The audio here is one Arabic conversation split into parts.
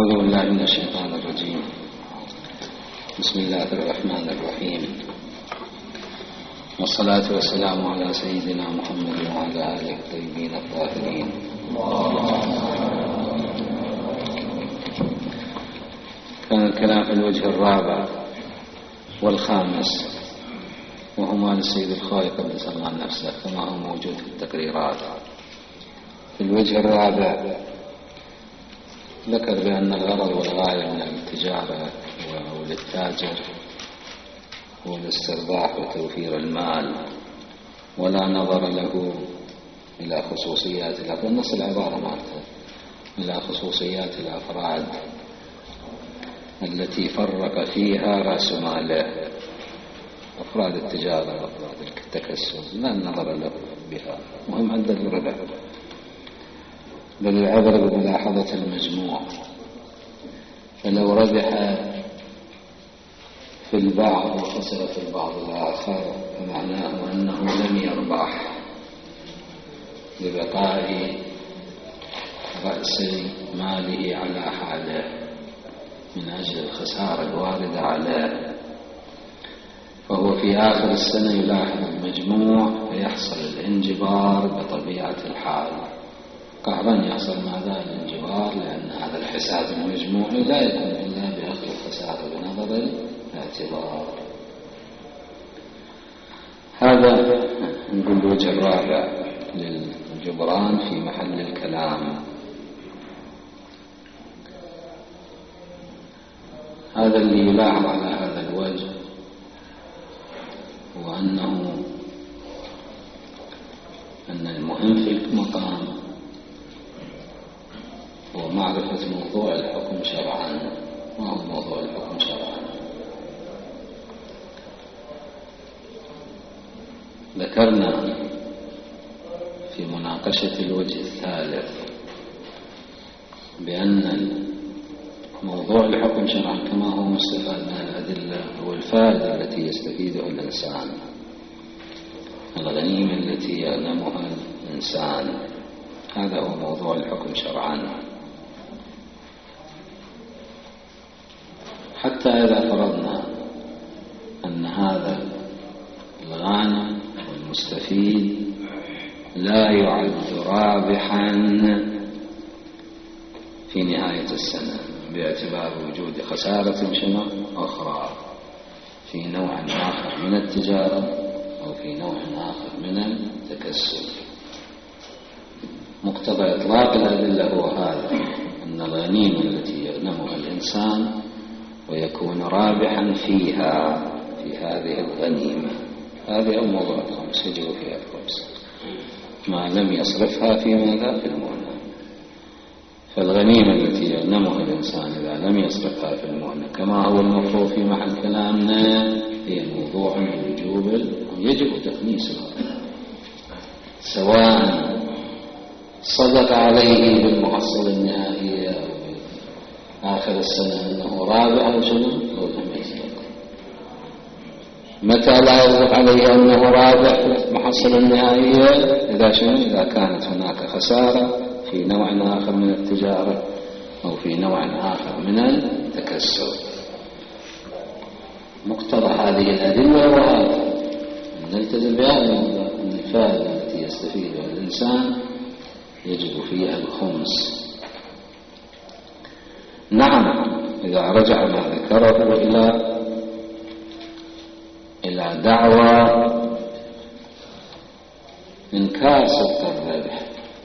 أعوذ بالله من الشيطان الرجيم. بسم الله الرحمن الرحيم، والصلاة والسلام على سيدنا محمد وعلى آله الطيبين الطاهرين. كان الكلام في الوجه الرابع والخامس، وهما للسيد الخالق بن سلمان نفسه كما هو موجود في التقريرات. في الوجه الرابع ذكر بأن الغرض والغاية من التجارة وللتاجر هو الاسترباح وتوفير المال، ولا نظر له إلى خصوصيات الأفراد. نص العبارة مالته إلى خصوصيات الأفراد التي فرق فيها رأس ماله، أفراد التجارة وأفراد التكسب لا نظر له بها، مهم عند الربح، بل العبرة بملاحظة المجموع. فلو ربح في البعض وخسر في البعض الآخر فمعناه أنه لم يربح لبقاء رأس ماله على حاله من أجل الخسارة الواردة عليه، فهو في آخر السنة يلاحظ المجموع فيحصل الانجبار بطبيعة الحال. قهرا يحصل ماذا الانجبار، لأن هذا الحساب المجموعي لا يكون إلا بأخذ الخسارة بنظر الاعتبار. هذا نقول الوجه الرابع للجبران في محل الكلام. هذا اللي يلاحظ على هذا الوجه هو أن المهم في المقام هو معرفة موضوع الحكم شرعا. ما هو موضوع الحكم شرعا؟ ذكرنا في مناقشة الوجه الثالث بأن موضوع الحكم شرعا كما هو مستفاد من الأدلة هو الفائدة التي يستفيدها الإنسان، الغنيمة التي يغنمها الإنسان، هذا هو موضوع الحكم شرعا. حتى إذا فرضنا أن هذا الغانم والمستفيد لا يعد رابحا في نهاية السنة باعتبار وجود خسارة شنو أخرى في نوع آخر من التجارة أو في نوع آخر من التكسب، مقتضى إطلاق الأدلة هو هذا، أن الغنيمة التي يغنمها الإنسان ويكون رابحا فيها في هذه الغنيمة، هذه الموضوع الخمس يجب فيها الخمس ما لم يصرفها في ماذا في المؤنة. فالغنيمة التي يغنمها الإنسان إذا لم يصرفها في المؤنة كما هو المفروض في محل كلامنا هي موضوع من وجوب يجب تخميسها، سواء صدق عليه بالمحصل النهائي أو آخر السنة أنه رابح أو شنو أو لم يصدق. متى لا يصدق عليه أنه رابح في المحصل النهائية؟ إذا شنو إذا كانت هناك خسارة في نوع آخر من التجارة أو في نوع آخر من التكسب. مقتضى هذه الأدلة وهذا نلتزم بهذا، أن الفائدة التي يستفيدها الإنسان يجب فيها الخمس. نعم إذا رجع ما ذكره إلى دعوى إنكار صدق الربح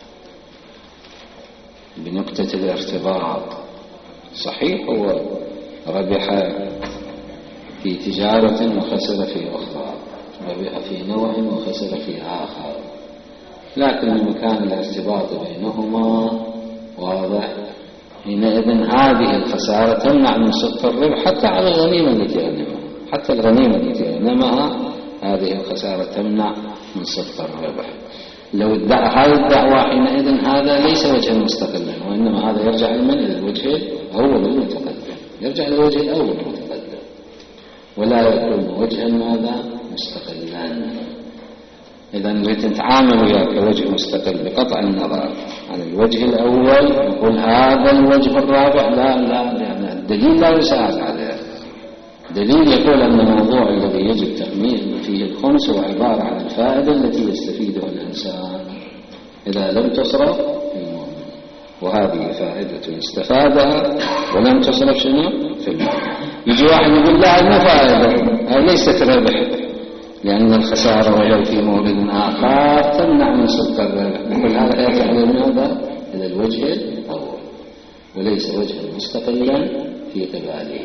بنقطة الارتباط، صحيح هو ربح في تجارة وخسر في أخرى، ربح في نوع وخسر في آخر، لكن مكان الارتباط بينهما واضح، حينئذ هذه الخسارة تمنع من صدق الربح حتى على الغنيمة التي يغنمها، حتى الغنيمة التي يغنمها هذه الخسارة تمنع من صدق الربح. لو ادعى هذه الدعوة حينئذ هذا ليس وجها مستقلا، وإنما هذا يرجع إلى الوجه الأول المتقدم، يرجع إلى الوجه الأول المتقدم، ولا يكون وجها ماذا مستقلا. إذا نريد نتعامل وياك كوجه مستقل بقطع النظر على الوجه الأول نقول هذا الوجه الرابع لا يعني الدليل لا يساعد عليه. دليل يقول أن الموضوع الذي يجب تخمين فيه الخمس هو عبارة عن الفائدة التي يستفيدها الإنسان إذا لم تصرف في المؤمن، وهذه فائدة استفادها ولم تصرف شنو في المؤمن. يجي واحد يقول لا ما فائدة، هذه ليست ربح، لأن الخسارة ولو في مورد آخر تمنع من صدق الربح. نقول هذا يرجع لماذا؟ إلى الوجه الأول وليس وجها مستقلا في قباله.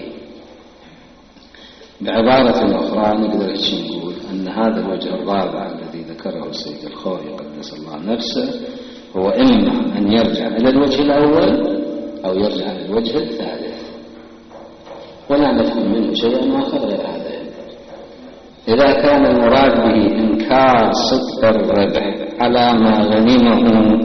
بعبارة أخرى نقدر نقول أن هذا الوجه الرابع الذي ذكره السيد الخوئي قدس الله نفسه هو إما أن يرجع إلى الوجه الأول أو يرجع إلى الوجه الثالث، ولا نفهم منه شيئا آخر غير هذا. إذا كان المراد به إنكار صدق الربح على ما غنمه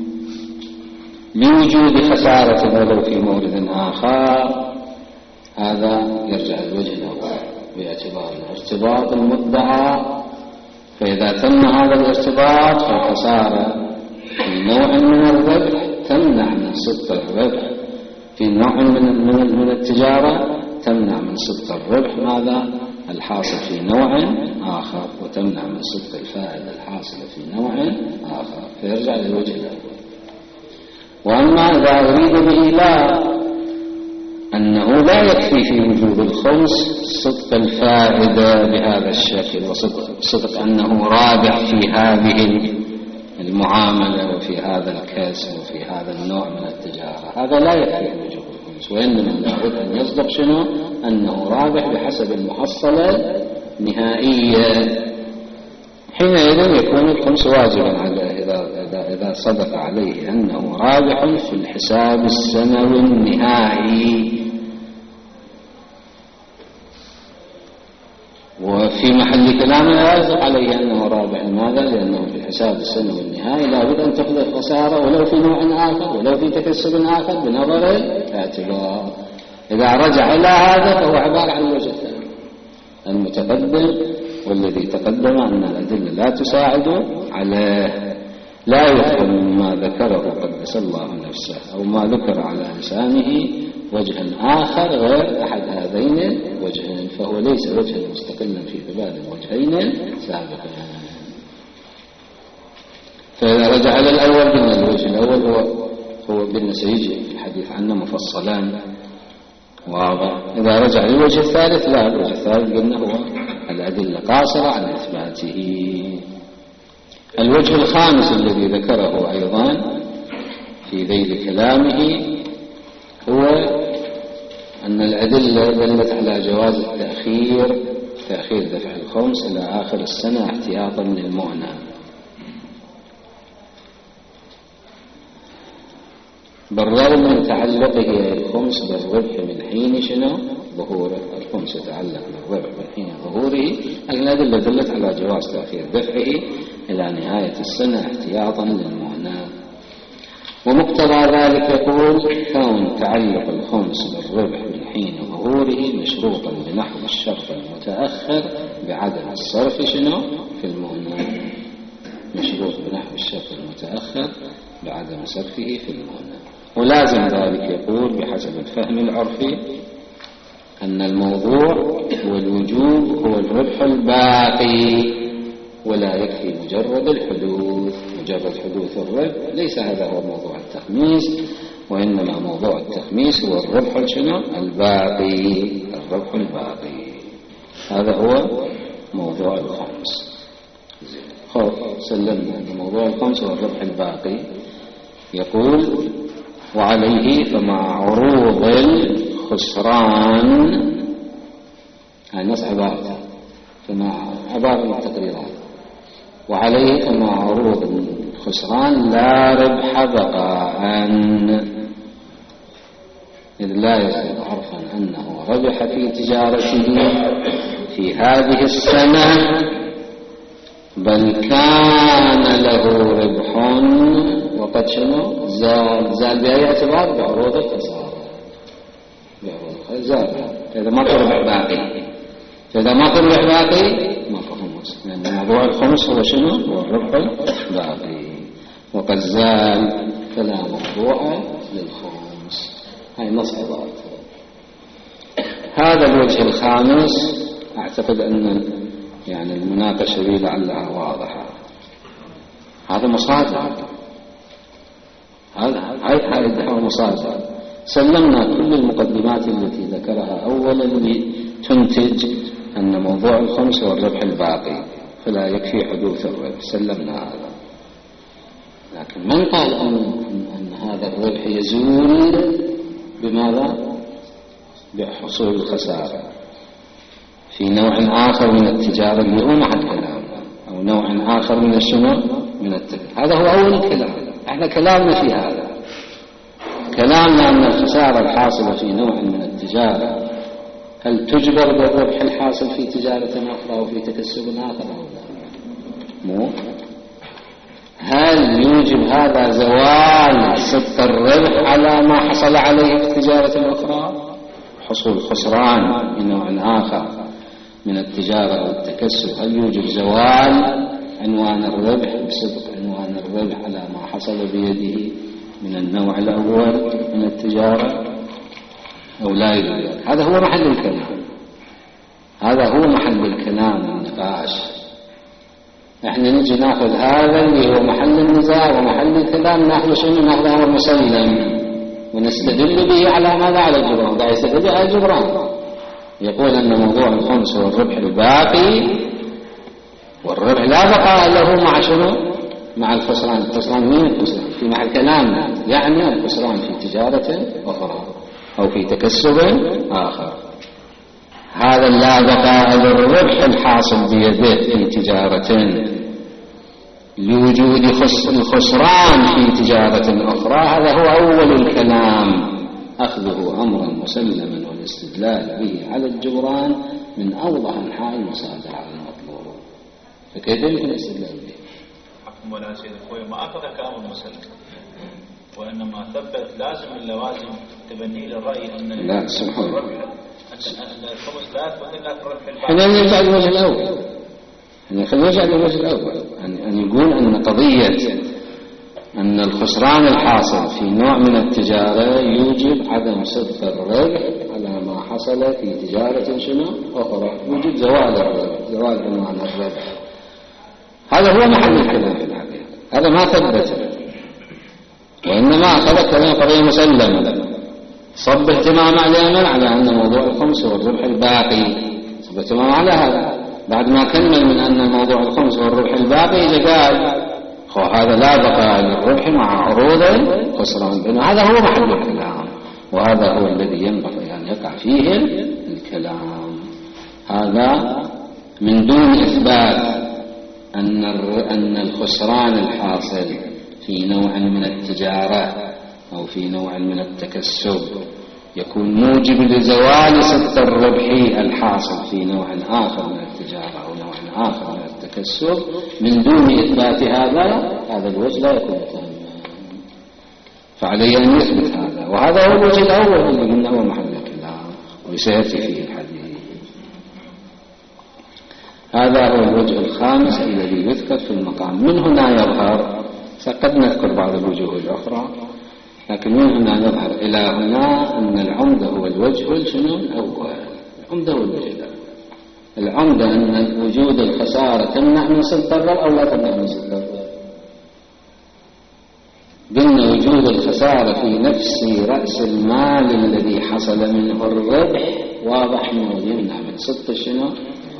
لوجود خسارة ولو في مورد آخر، هذا يرجع الوجه الأول باعتبار الارتباط المدعى. فإذا تم هذا الارتباط فالخسارة في نوع من الربح تمنع من صدق الربح، في نوع من التجارة تمنع من صدق الربح ماذا الحاصل في نوع آخر، وتمنع من صدق الفائدة الحاصلة في نوع آخر، فيرجع للوجه الأول. وأما إذا أريد به لا أنه لا يكفي في وجود الخمس صدق الفائدة بهذا الشكل وصدق أنه رابح في هذه المعاملة وفي هذا الكسب وفي هذا النوع من التجارة، هذا لا يكفي في وجود الخمس، وإنما لابد أن يصدق شنو أنه رابح بحسب المحصلة النهائية. حينئذ يكون الخمس واجبا عليه إذا صدق عليه أنه رابح في الحساب السنوي النهائي. وفي محل كلامه لا يصدق عليه أنه رابح، لماذا؟ لأنه في الحساب السنوي النهائي لابد أن تأخذ خسارة ولو في نوع آخر ولو في تكسب آخر بنظر الاعتبار. إذا رجع إلى هذا فهو عبارة عن الوجه الثاني المتقدم، والذي تقدم أن الأدلة لا تساعد عليه. لا يفهم ما ذكره قدس الله نفسه أو ما ذكر على لسانه وجها آخر غير أحد هذين الوجهين، فهو ليس وجها مستقلا في قبال الوجهين سابقا. فإذا رجع إلى الأول قلنا الوجه الأول هو قلنا سيجي الحديث عنه مفصلا واضح. إذا رجع للوجه الثالث لا، الوجه الثالث قلنا هو الأدلة قاصرة عن إثباته. الوجه الخامس الذي ذكره أيضا في ذيل كلامه هو أن الأدلة دلت على جواز تأخير دفع الخمس إلى آخر السنة احتياطا للمؤنة، بالرغم من تعلقه الخمس بالربح من حين شنو ظهوره. الخمس يتعلق بالربح من حين ظهوره، الأدلة دلت على جواز تأخير دفعه إلى نهاية السنة احتياطا للمؤنة. ومقتضى ذلك يقول كون تعلق الخمس بالربح من حين ظهوره مشروطا بنحو الشرط المتأخر بعدم الصرف شنو في المؤنة، مشروط بنحو الشرط المتأخر بعدم صرفه في المؤنة. ولازم ذلك يقول بحسب الفهم العرفي أن الموضوع والوجوب هو الربح الباقي، ولا يكفي مجرد حدوث الربح. ليس هذا هو موضوع التخميس، وإنما موضوع التخميس هو الربح شنو الباقي، الربح الباقي. هذا هو موضوع الخمس. سلمنا أن موضوع الخمس هو الربح الباقي. يقول وعليه فمع عروض الخسران، نص عبارة فمع عبارة التقريرات، وعليه فمع عروض الخسران لا ربح بقاء، إذ لا يصدق عرفا أنه ربح في تجارته في هذه السنة، بل كان له ربح وقد شنو زال بأي اعتبار بعروض الخسارة، زال. فإذا ما ربح باقي، فإذا ما ربح باقي ما خمس، لأن موضوع الخمس هو شنو هو الربح الباقي، وقد زال فلا موضوع للخمس. هاي نص عبارة. هذا الوجه الخامس أعتقد أن يعني المناقشة به لعلها واضحة. هذا مصادر، هاي الدعوة مصادر. سلمنا كل المقدمات التي ذكرها أولا لتنتج أن موضوع الخمس هو الربح الباقي، فلا يكفي حدوث الربح، سلمنا هذا. لكن من قال أن هذا الربح يزول بماذا؟ بحصول الخسارة في نوع آخر من التجارة اللي هو محل كلامنا، أو نوع آخر من الشنو من التجارة. هذا هو أول الكلام. احنا كلامنا في هذا، كلامنا أن الخسارة الحاصلة في نوع من التجارة هل تجبر بالربح الحاصل في تجارة أخرى وفي تكسب آخر أو لا؟ مو هل يوجب هذا زوال صدق الربح على ما حصل عليه في تجارة أخرى؟ حصول خسران في نوع آخر من التجارة أو التكسب هل يوجب زوال عنوان الربح بصدق عنوان الربح على ما حصل بيده من النوع الأول من التجارة أو لا يوجد؟ هذا هو محل الكلام، هذا هو محل الكلام والنقاش. احنا نجي ناخذ هذا اللي هو محل النزاع ومحل الكلام، ناخذ شنو؟ ناخذ امر مسلم ونستدل به على ماذا؟ على الجبران. قاعد يستدل على الجبران، يقول ان موضوع الخمس هو الربح الباقي، والربح لا بقاء له مع شنو؟ مع الخسران. الخسران مين الخسران؟ في محل كلامنا يعني الخسران في تجارة أخرى أو في تكسب آخر. هذا لا بقاء للربح الحاصل بيده في تجارة لوجود الخسران في تجارة أخرى، هذا هو أول الكلام، أخذه أمرا مسلما والاستدلال به على الجبران من أوضح أنحاء المصادر على المطلوب. فكيف يمكن الاستدلال به؟ حكم ولا سيد أخوي ما أخذ كلام المسلم، وإنما ثبت لازم من لوازم تبني للرأي أن لا سبحان الله أن الخمس لا تبني إلا في الربح الباقي. احنا نرجع للوجه الأول، خلينا نرجع للوجه الأول أن يقول أن قضية أن الخسران الحاصل في نوع من التجارة يوجب عدم صدق الربح على ما حصل في تجارة شنو أخرى، يوجب زوال الربح، زوال عنوان الربح. هذا هو محل الكلام في الحقيقة، هذا ما ثبت، وإنما أخذ كلام قضية مسلمة، صب اهتمام علينا على أن موضوع الخمس هو الربح الباقي، صب اهتمام على هذا. بعد ما كمل من أن موضوع الخمس هو الربح الباقي إذا قال هذا لا بقاء للربح مع عروض الخسران. هذا هو محل الكلام، وهذا هو الذي ينبغي أن يقع فيه الكلام. هذا من دون إثبات أن الخسران الحاصل في نوع من التجارة أو في نوع من التكسب يكون موجب لزوال صدق الربح الحاصل في نوع آخر من التجارة أو نوع آخر من التكسب. من دون إثبات هذا الوجه لا يكون تاما، فعليه أن يثبت هذا، وهذا هو الوجه الأول اللي قلنا هو محل الكلام وسيأتي فيه الحديث. هذا هو الوجه الخامس الذي يذكر في المقام. من هنا يظهر، قد نذكر بعض الوجوه الأخرى، لكن من هنا يظهر إلى هنا أن العمدة هو الوجه شنو الأول. العمدة هو الوجه الأول. العمدة أن وجود الخسارة تمنع من صدق الربح أو لا تمنع من صدق الربح. قلنا وجود الخسارة في نفس رأس المال الذي حصل منه الربح واضح أنه يمنع من صدق شنو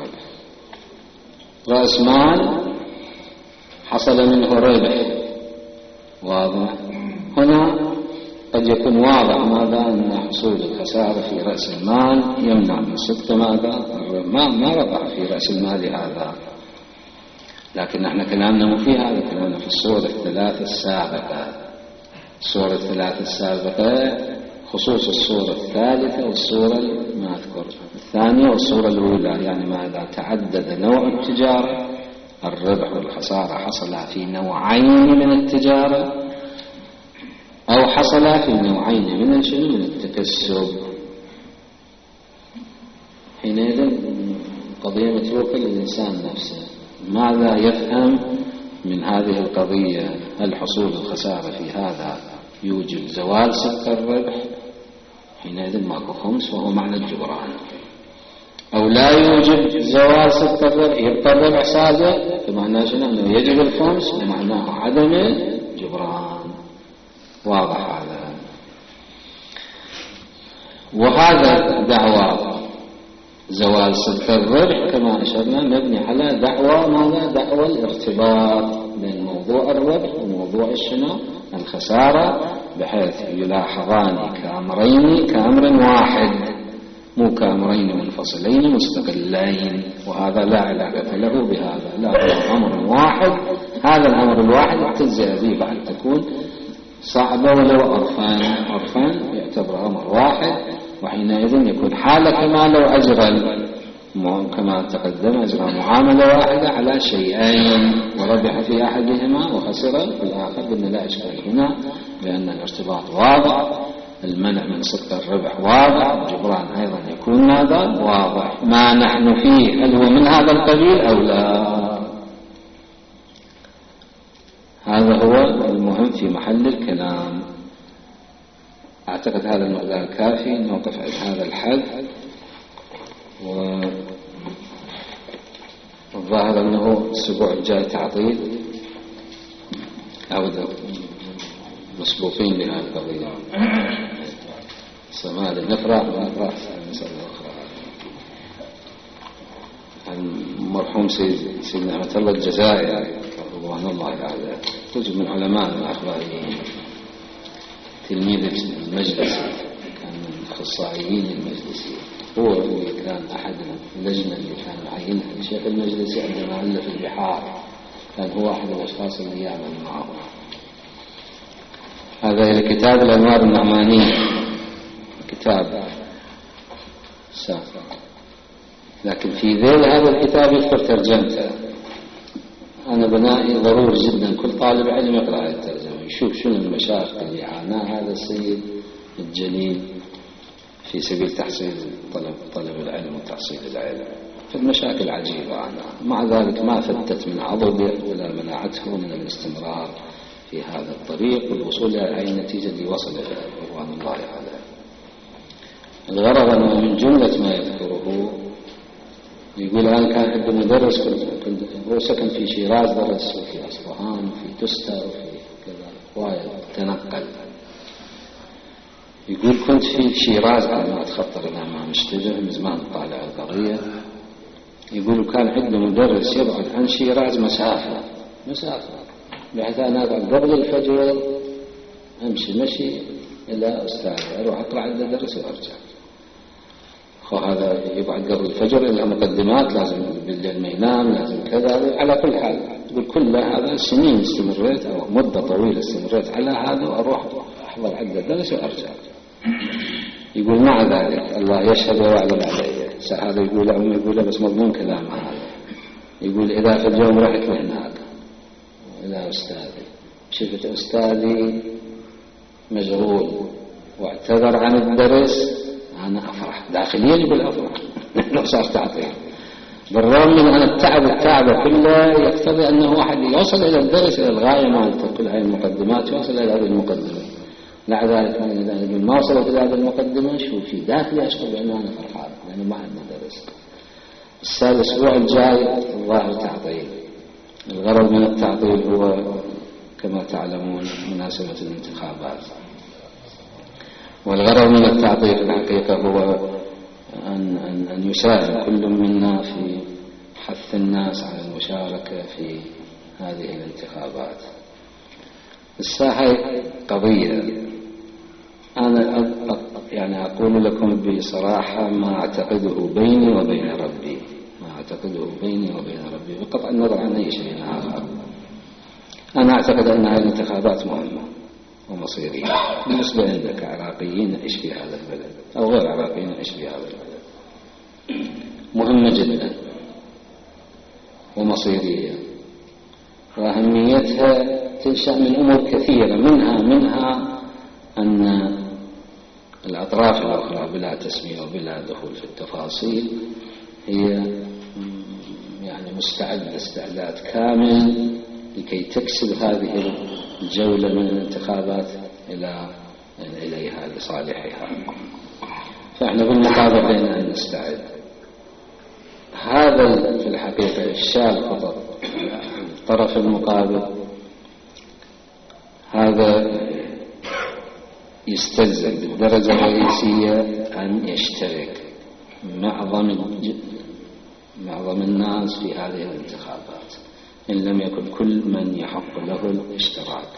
رأس مال حصل منه ربح واضح. هنا قد يكون واضح ماذا أن حصول الخسارة في رأس المال يمنع من صدق ماذا ما وقع في رأس المال هذا. لكن احنا كلامنا مو في هذا، كلامنا في الصورة الثلاث السابقة. الصورة الثلاث السابقة خصوص الصورة الثالثة والصورة ما أذكر الثانية والصورة الأولى، يعني ماذا تعدد نوع التجارة، الربح والخسارة حصل في نوعين من التجارة أو حصل في نوعين من من التكسب. حينئذ قضية متروكة للإنسان نفسه، ماذا يفهم من هذه القضية هل حصول الخسارة في هذا يوجب زوال صدق الربح، حينئذ ماكو خمس وهو معنى الجبران، أو لا يوجب زوال صدق الربح يبقى الربح صادق بمعنى أنه يجب الخمس ومعناه عدم الجبران. واضح هذا. وهذا دعوى زوال صدق الربح كما أشرنا مبني على دعوى ماذا؟ دعوى الارتباط بين موضوع الربح وموضوع الخسارة، بحيث يلاحظان كأمرين كأمر واحد، مو كأمرين منفصلين مستقلين، وهذا لا علاقة له بهذا، لا هو أمر واحد. هذا الأمر الواحد تجزئ به بعد تكون صعبة ولو عرفان يعتبر أمر واحد، وحينئذ يكون حالة كما لو أجرى كما تقدم أجرى معاملة واحدة على شيئين وربح في أحدهما وخسر في الآخر، بأن لا إشكال هنا، لأن الارتباط واضح، المنع من صدق الربح واضح، الجبران أيضا يكون هذا واضح. ما نحن فيه هل هو من هذا القبيل أو لا؟ هذا هو المهم في محل الكلام. أعتقد هذا المقدار كافي، نوقف عند هذا الحد. والظاهر أنه الأسبوع الجاي تعطيل أو مسبوقين لهذه القضية. سماعي نفرح مسألة أخرى. المرحوم سيد نعمة الله الجزائري رضوان الله عليه، رجل من علماء الأخباريين، تلميذ المجلس، كان من أخصائيين المجلس، هو اللي كان أحد اللجنة اللي كان معينها الشيخ المجلسي عندما ألف البحار، كان هو أحد الأشخاص اللي يعمل معه. هذا إلى كتاب الأنوار النعمانية، كتاب سافر، لكن في ذيل هذا الكتاب يذكر ترجمته. أنا بنائي ضروري جدا كل طالب علم يقرأ هذه الترجمة، يشوف شنو المشاق اللي عاناه هذا السيد الجليل في سبيل تحصيل طلب العلم وتحصيل العلم، فالمشاكل عجيبة عنها. مع ذلك ما فتت من عضده ولا منعته من الاستمرار في هذا الطريق والوصول إلى أي نتيجة اللي وصل إليها رضوان الله عليه. الغرض أنه من جملة ما يذكره يقول أنا كان عندي مدرس، كنت هو سكن في شيراز، درس وفي أصفهان وفي تستر وفي كذا وايد تنقل. يقول كنت في شيراز قبل ما أتخطر إلى ما مشتبه من زمان طالع القضية. يقول كان عنده مدرس يبعد عن شيراز مسافة بحيث أنا أقعد قبل الفجر أمشي إلى أستاذ أروح أقرأ عنده درس وأرجع. هذا يقعد قبل الفجر إلى مقدمات، لازم بالليل ما ينام، لازم كذا. على كل حال يقول كل هذا سنين استمريت أو مدة طويلة استمريت على هذا، وأروح أحضر عنده درس وأرجع. يقول مع ذلك الله يشهد ويعلم علي. هذا يقول أو يقول بس مضمون كلامه هذا. يقول إذا في اليوم رحت لهناك إلى أستاذي، شفت أستاذي مشغول واعتذر عن الدرس، أنا أفرح داخليا، يقول أفرح لو صار تعطيه، بالرغم من أن التعب كله يقتضي أنه واحد يوصل إلى الدرس إلى الغاية مالته، كل هذه المقدمات يوصل إلى هذه المقدمة. مع ذلك ما وصلت إلى هذه المقدمة شو في داخلي أشعر بأنه أنا فرحان لأنه ما عندنا درس. الأسبوع الجاي الظاهر تعطيل. الغرض من التعطيل هو كما تعلمون مناسبة الانتخابات، والغرض من التعطيل في الحقيقة هو أن يساهم كل منا في حث الناس على المشاركة في هذه الانتخابات. الساحة قضية، أنا يعني أقول لكم بصراحة ما أعتقده بيني وبين ربي، بقطع النظر عن أي شيء آخر. أنا أعتقد أن هذه الانتخابات مهمة ومصيرية بالنسبة لك عراقيين نعيش في هذا البلد أو غير عراقيين نعيش في هذا البلد، مهمة جدا ومصيرية، وأهميتها تنشأ من أمور كثيرة، منها أن الأطراف الأخرى بلا تسمية وبلا دخول في التفاصيل هي يعني مستعدة استعداد كامل لكي تكسب هذه الجولة من الانتخابات إليها لصالحها. فإحنا بالمقابل علينا أن نستعد. هذا في الحقيقة الشاب فقط الطرف المقابل هذا يستلزم بالدرجة الرئيسية أن يشترك معظم الناس في هذه الانتخابات، إن لم يكن كل من يحق له الاشتراك.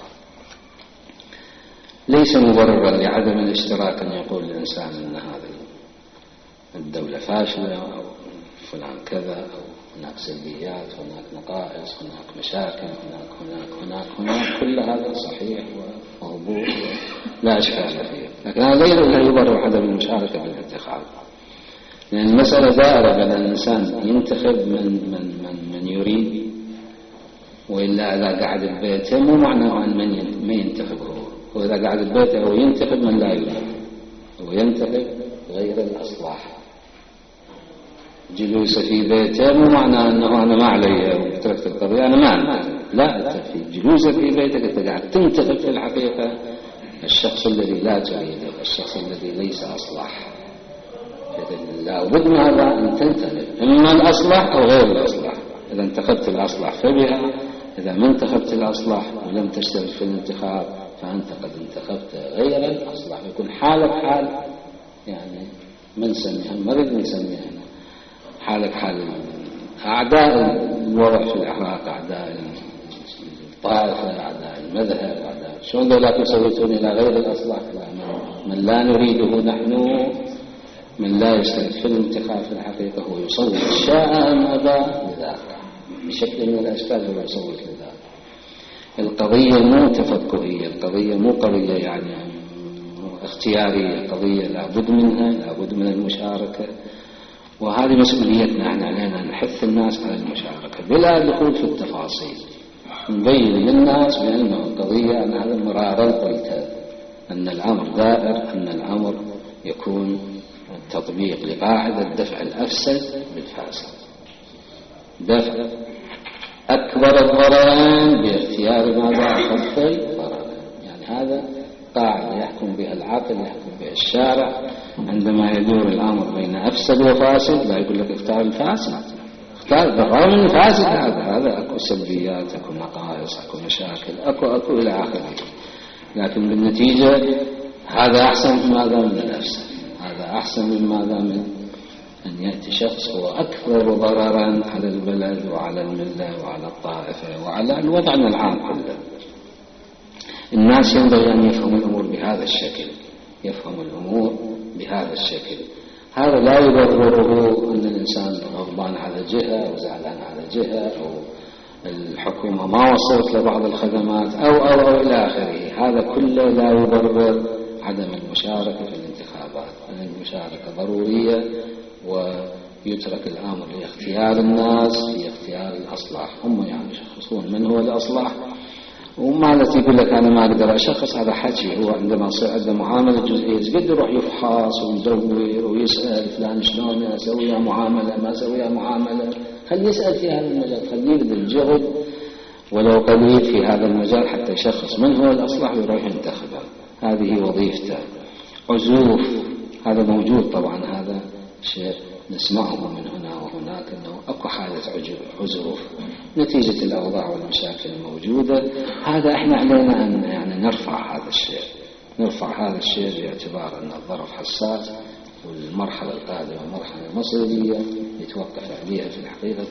ليس مبررا لعدم الاشتراك أن يقول الإنسان أن هذه الدولة فاشلة أو فلان كذا أو هناك سلبيات، هناك نقائص، هناك مشاكل، هناك كل هذا صحيح ومضبوط لا إشكال فيه، لكن هذا لا يبرر عدم المشاركة بالانتخاب، لأن المسألة دائرة بين الإنسان ينتخب من يريد، وإلا إذا قاعد ببيته مو معناه أن من ينتخب هو إذا قاعد ببيته هو ينتخب من لا يريد، هو ينتخب غير الأصلاح. جلوسه في بيته مو معناه أنه أنا ما علي وتركت القضية أنا ما أنتخب، لا، أنت في جلوسك في بيتك أنت قاعد تنتخب في الحقيقة الشخص الذي لا تريده، الشخص الذي ليس أصلح. لا بد من هذا أن تنتخب إما الأصلح أو غير الأصلح. إذا انتخبت الأصلح فبها، إذا ما انتخبت الأصلح ولم تشترك في الانتخاب فأنت قد انتخبت غير الأصلح. يكون حالك حال يعني من سميها مرض من سميها حالك حال أعداء الوضع في العراق، أعداء الطائفة، أعداء المذهب، أعداء شلون ذولاك يصوتون إلى غير الأصلح، من لا نريده نحن، من لا يشترك في الانتخاب في الحقيقة هو يصوت شاء أم أبى لذاك بشكل من الأشكال، هو يصوت لذاك. القضية مو تفكهية، القضية مو قضية يعني اختيارية، قضية لابد منها، لابد من المشاركة، وهذه مسؤوليتنا. احنا علينا نحث الناس على المشاركة بلا دخول في التفاصيل، نبين للناس بأنه القضية أنا هذا مرارا قلتها أن الأمر دائر، أن الأمر يكون تطبيق لقاعدة دفع الأفسد بالفاسد، دفع أكبر الضررين باختيار ماذا أخف الضررين. يعني هذا قاعدة يحكم بها العقل، يحكم بها الشارع. عندما يدور الأمر بين أفسد وفاسد لا يقول لك اختار الفاسد، اختار بالرغم من الفاسد، هذا أكو سلبيات، أكو نقائص، أكو مشاكل، أكو إلى آخره، لكن بالنتيجة هذا أحسن من ماذا من الأفسد، هذا أحسن من ماذا من أن يأتي شخص هو أكثر ضررا على البلد وعلى الملة وعلى الطائفة وعلى الوضع العام كله. الناس ينبغي أن يفهموا الأمور بهذا الشكل، يفهموا الأمور بهذا الشكل. هذا لا يبرره أن الإنسان غضبان على جهة وزعلان على جهة، أو الحكومة ما وصلت لبعض الخدمات أو إلى آخره. هذا كله لا يبرر عدم المشاركة في الانتخابات. المشاركة ضرورية، ويترك الأمر لاختيار الناس في اختيار الأصلاح. هم يعني يشخصون من هو الأصلاح، وما التي يقول لك أنا ما أقدر أشخص، هذا حكي. هو عندما يصير عنده معاملة جزئية قد يروح يفحص ويدور ويسأل فلان شلون أسويها معاملة ما أسويها معاملة، خليه يسأل في هذا المجال، خليه يبذل جهد ولو قليل في هذا المجال حتى يشخص من هو الأصلح ويروح ينتخبه. هذه وظيفته. عزوف هذا موجود طبعا، هذا شيء نسمعه من هنا وهناك أنه أكو حالة عزوف نتيجة الأوضاع والمشاكل الموجودة. هذا إحنا علينا أن يعني نرفع هذا الشيء باعتبار أن الظرف حساس، والمرحلة القادمة مرحلة مصيرية يتوقف عليها في الحقيقة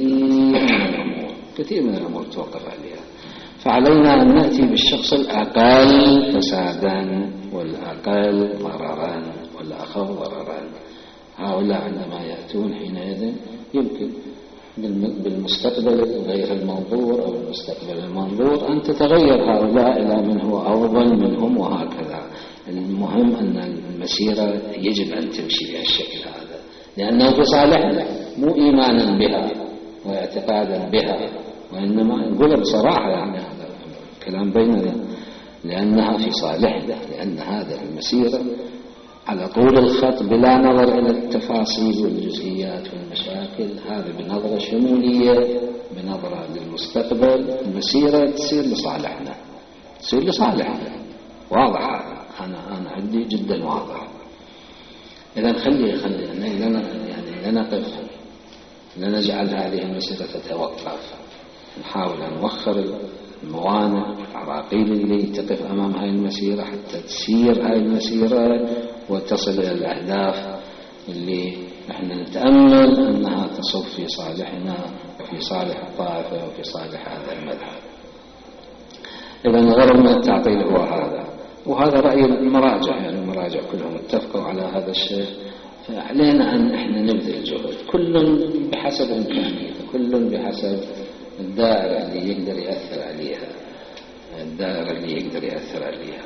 كثير من الأمور توقف عليها. فعلينا أن نأتي بالشخص الأقل فسادا والأقل ضررا والأخف ضررا. هؤلاء عندما يأتون حينئذ يمكن بالمستقبل غير المنظور أو المستقبل المنظور أن تتغير هؤلاء إلى من هو أفضل منهم وهكذا. المهم أن المسيرة يجب أن تمشي بهالشكل هذا، لأنه بصالحنا، مو إيمانا بها واعتقادا بها، وإنما نقول بصراحة يعني هذا الكلام بيننا، لأنها في صالحنا، لأن هذا المسيرة على طول الخط بلا نظر إلى التفاصيل والجزئيات والمشاكل، هذا بنظرة شمولية بنظرة للمستقبل المسيرة تصير لصالحنا، تصير لصالحنا، واضح. أنا عندي جدا واضح. إذا خلينا نقف، لنجعل هذه المسيرة تتوقف، نحاول أن نوخر الموانع العراقيل اللي تقف أمام هاي المسيرة حتى تسير هاي المسيرة وتصل إلى الأهداف اللي نحن نتأمل أنها تصب في صالحنا وفي صالح الطائفة وفي صالح هذا المذهب. إذا الغرض من التعطيل هو هذا، وهذا رأي المراجع، يعني المراجع كلهم اتفقوا على هذا الشيء. فعلينا أن احنا نبذل جهد، كل بحسب إمكانيته، كل بحسب الدائرة اللي يقدر يأثر عليها، الدائرة اللي يقدر يأثر عليها.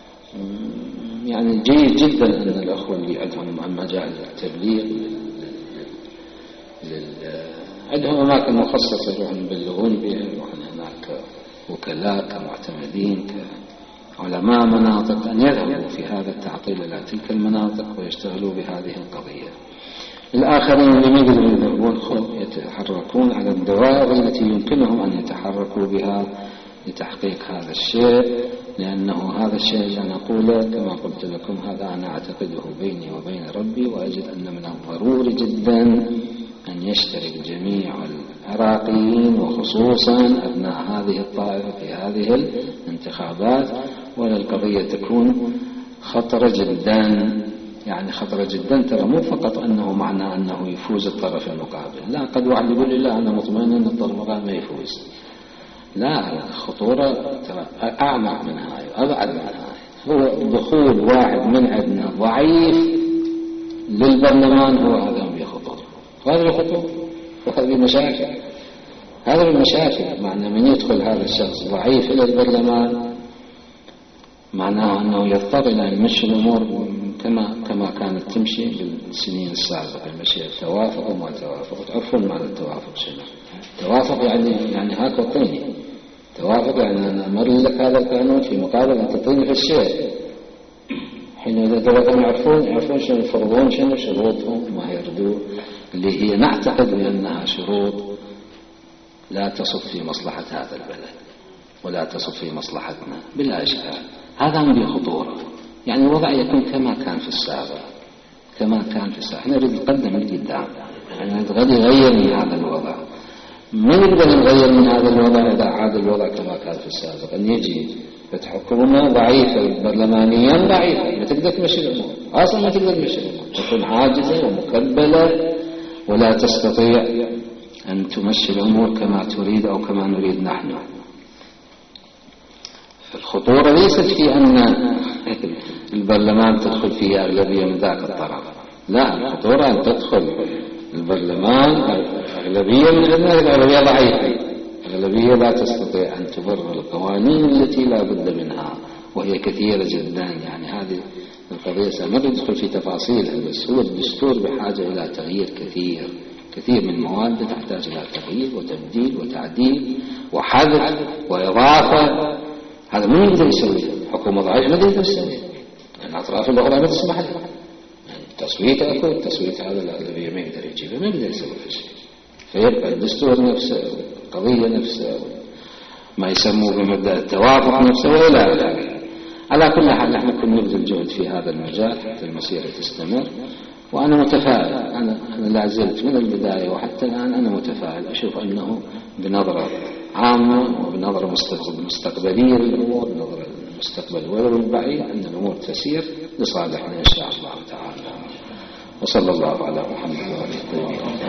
يعني جيد جدا أن الأخوة اللي عندهم مجال التبليغ عندهم أماكن مخصصة يروحون يبلغون بها، يروحون هناك وكلاء كمعتمدين كعلماء مناطق أن يذهبوا في هذا التعطيل إلى تلك المناطق ويشتغلوا بهذه القضية. الآخرين اللي ما يقدرون يذهبون يتحركون على الدوائر التي يمكنهم أن يتحركوا بها لتحقيق هذا الشيء، لأنه هذا الشيء اللي أنا أقوله كما قلت لكم هذا أنا أعتقده بيني وبين ربي، وأجد أن من الضروري جدا أن يشترك جميع العراقيين وخصوصا أبناء هذه الطائفة في هذه الانتخابات، ولا القضية تكون خطرة جدا. يعني خطرة جدا ترى مو فقط أنه معنى أنه يفوز الطرف المقابل، لا، قد واحد يقول لي لا أنا مطمئن أن الطرف المقابل ما يفوز. لا، الخطورة ترى أعمق من هاي وأبعد من هاي. هو دخول واحد من عندنا ضعيف للبرلمان هو هذا بخطورة، هذا بخطورة، وهذه مشاكل، هذا المشاكل. معنى من يدخل هذا الشخص ضعيف إلى البرلمان معناه أنه يضطر إلى يمشي الأمور كما كانت تمشي بالسنين السابقة، المشي التوافق وما توافق. تعرفون معنى التوافق شنو؟ التوافق يعني هاك وطيني. توافق يعني أنا أمر لك هذا القانون في مقابل أن تعطيني في الشيء. حين إذا دولتهم يعرفون شنو يفرضون، شنو شروطهم ما يردون، اللي هي نعتقد بأنها شروط لا تصب في مصلحة هذا البلد ولا تصب في مصلحتنا بلا إشكال. هذا من خطورة. يعني الوضع يكون كما كان في السابق، كما كان في السابق. احنا نريد نقدم لقدام، يعني نغير من هذا الوضع. ما نقدر نغير من هذا الوضع إذا عاد الوضع كما كان في السابق، أن يجي حكومة ضعيفة برلمانيا ضعيفة ما تقدر تمشي الأمور، أصلا ما تقدر تمشي الأمور، تكون عاجزة ومكبلة ولا تستطيع أن تمشي الأمور كما تريد أو كما نريد نحن. الخطورة ليست في أن البرلمان تدخل فيه أغلبية من ذاك الطرف، لا، الخطورة أن تدخل البرلمان أغلبية من الأغلبية ضعيفة، أغلبية لا تستطيع أن تبرر القوانين التي لا بد منها وهي كثيرة جدا. يعني هذه القضية سنريد ندخل في تفاصيلها، بس هو الدستور بحاجة إلى تغيير كثير من مواد تحتاج إلى تغيير وتبديل وتعديل وحذف وإضافة. هذا من يقدر يسويه؟ حكومة ضعيفة ما يقدر يسويه، الأطراف الأخرى ما تسمح لها. تصويت أكون تصويت هذا الأغلبية ما يقدر يجيبه، ما يقدر يسوي شيء. فيبقى الدستور نفسه، القضية نفسها، ما يسموه بمبدأ التوافق نفسه وإلى آخره. على كل حال نحن كنا نبذل جهد في هذا المجال حتى المسيرة تستمر، وأنا متفائل. أنا لا زلت من البداية وحتى الآن أنا متفائل، أشوف أنه بنظرة عامة وبنظرة مستقبلية للأمور، بنظرة المستقبل ولو البعيد، أن الأمور تسير لصالحنا إن شاء الله تعالى. وصلى الله على محمد وآله الطيبين.